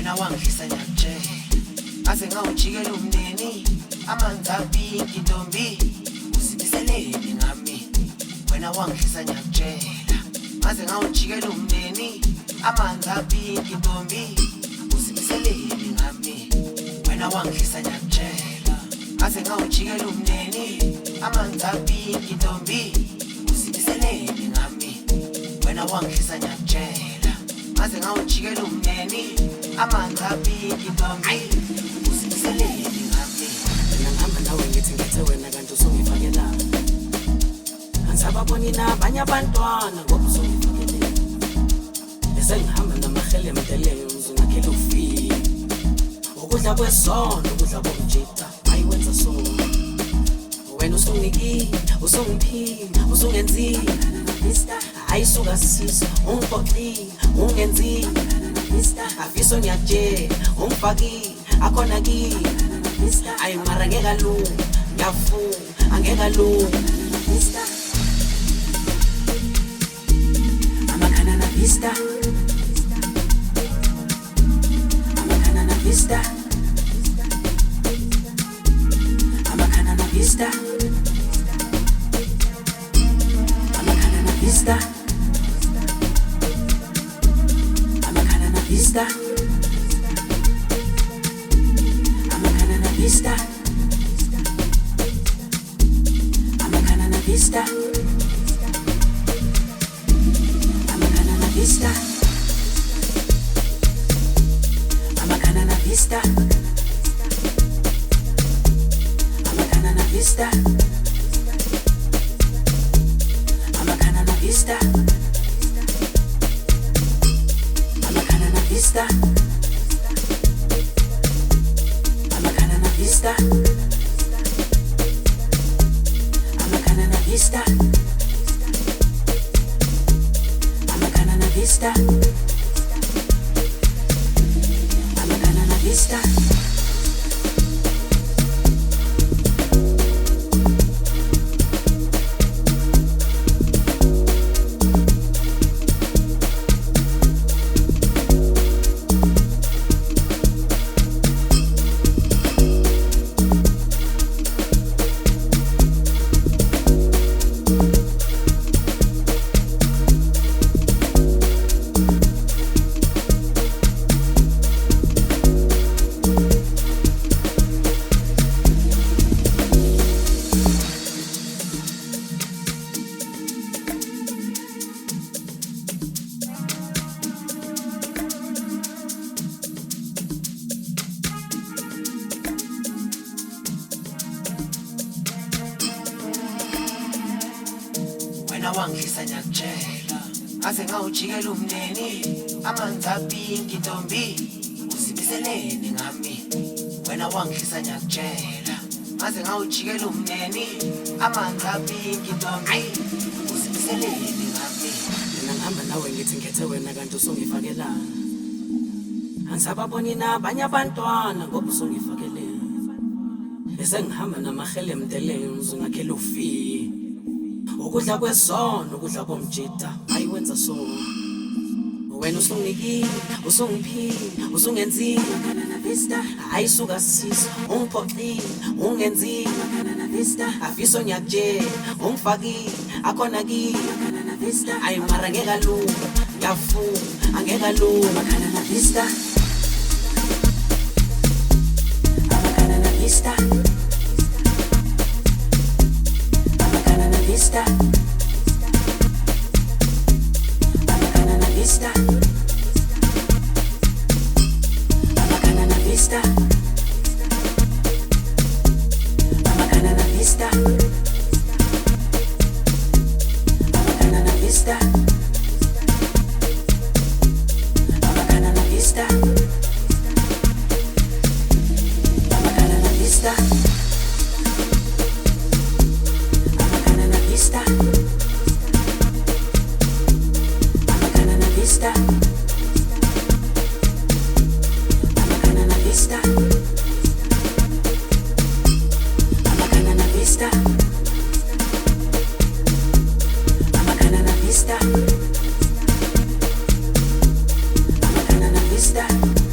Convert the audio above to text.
wena wangihisa ngiyakutshela aze ngawujikela umndeni amanzi apinki ntombi uzimiseleni ngami wena wangihisa ngiyakutshela aze ngawujikela umndeni amanzi apinki ntombi uzimiseleni ngami wena wangihisa ngiyakutshela aze ngawujikela umndeni amanzi apinki ntombi uzimiseleni ngami wena wangihisa ngiyakutshela aze ngawujikela umndeni amanzi apinki ntombi uzimiseleni ngami mina ngihamba nawe ngithi ngithe wena kanti usungifakela angisababoni nabanye abantwana ngoba usungifakele bese ngihamba namahele emdeleni uzungakhela ufile ukudla kwesondo ukudla komjita ayiwenza so wena usungiki usungiphini usungenzile ayisuka sisa ungiphoxile ungenzile afiso ngiyakutshela ungifakile akhona kimi ayi mara ngeke lunga ngiyafuna angeke lunga amakhana na vista amakhana na vista amakhana na vista amakhana na vista amakhana na vista amakhana na vista amakhana na vista amakhana na vista amakhana na vista amakhana na vista amakhana na vista amakhana na vista amakhana na vista amakhana na vista amakhana na vista amakhana na vista wena wangihisa ngiyakutshela aze ngawujikela umndeni amanzi apinki ntombi uzimiseleni ngami wena wangihisa ngiyakutshela aze ngawujikela umndeni amanzi apinki ntombi uzimiseleni ngami mina ngihamba nawe ngithi ngithe wena kanti usungifakela angisababoni nabanye abantwana ngoba usungifakele bese ngihamba namahele emdeleni uzungakhela ufile ukudla kwesondo ukudla komjita ayiwenza so wena usungiki usungiphini usungenzile ayisuka sisa ungiphoxile ungenzile afiso ngiyakutshela ungifakile akhona kimi ayi mara ngeke lunga ngiyafuna angeke lunga amakhana na vista amakhana na vista amakhana na vista amakhana na vista amakhana na vista amakhana na vista amakhana na vista amakhana na vista amakhana na vista amakhana na vista amakhana na vista amakhana na vista amakhana na vista amakhana na vista amakhana na vista